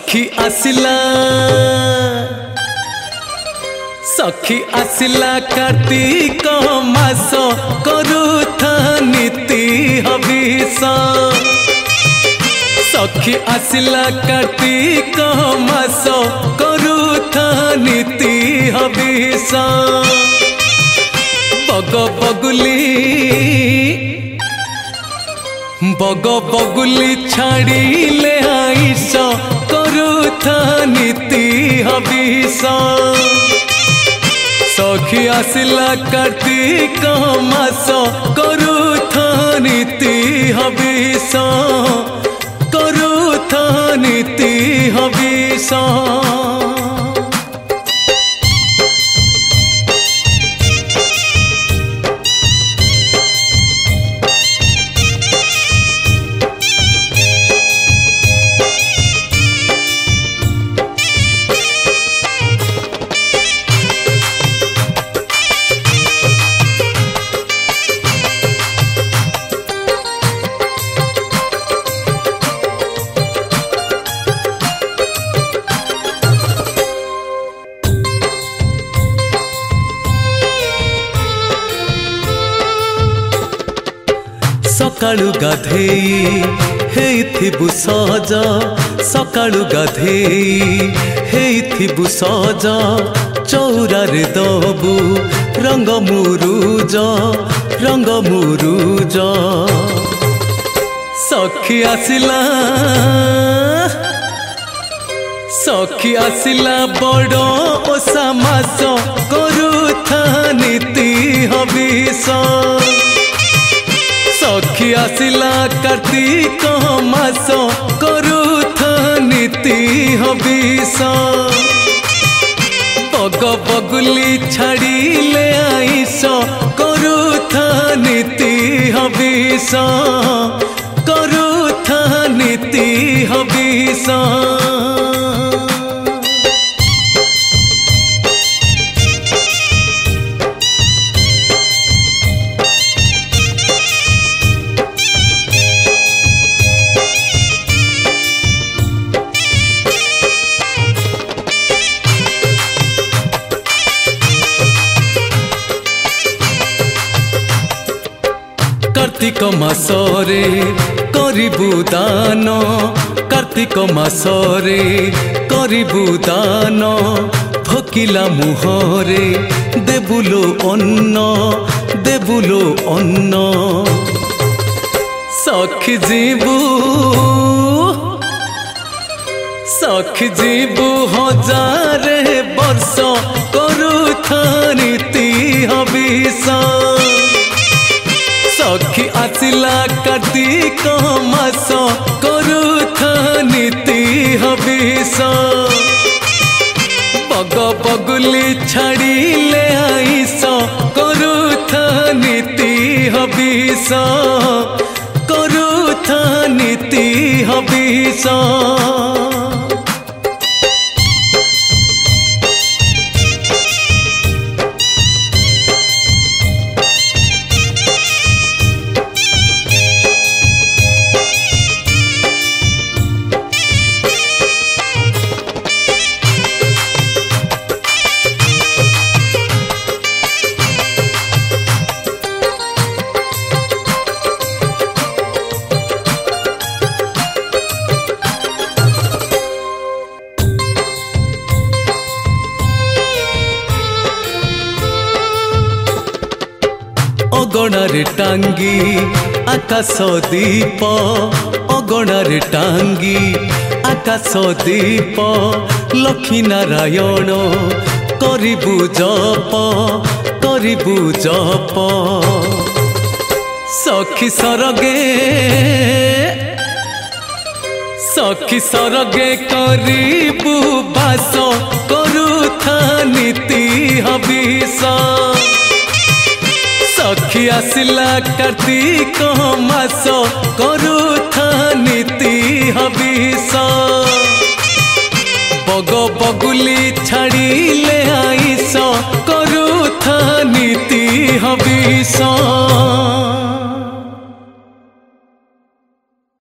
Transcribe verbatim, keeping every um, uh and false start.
सखी आसिला सखी आसिला कार्तिक मास करुथा नीति हविष सखी आसिला कार्तिक मास करुथा नीति हविष बग बगुली बग बगुली छाड़िले आईश करुथा नीति हविष सखी आसिला कार्तिक मास करुथा नीति हविष करुथा नीति हविष सकाळु गाधेई हेइथिबु सहज सकाळु गाधेई हेइथिबु सहज चौरारे दबु रंग मुरुज रंग मुरुज सखी आसिला सखी आसिला बड़ ओसा मास करुथा नीति हविष सखी आसिला कार्तिक मास करुथा नीति हविष बग बगुली छाड़िले आईश करुथा नीति हविष करुथा नीति हविष कार्तिक मासरे करिबु दान कार्तिक मासरे करिबु दान भकिला मुहरे देबुलो अन्न देबुलो अन्न सखी जीबु सखी जीबु हजारे वर्ष करुथा नीति हविष सखी आसिला कार्तिक मास करुथा नीति हविष बग बगुली छाड़िले आईश करुथा नीति हविष करुथा नीति हविष अगणारे टांगी आकाश दीप अगणारे टांगी आकाश दीप लक्ष्मी नारायण करिबु जप करिबु जप सखी सरगे सखी सरगे करिबु बास करुथा नीति हविष सखी आसिला कार्तिक मास करुथा नीति हविष बग बगुली छाड़िले आईश करुथा नीति हविष।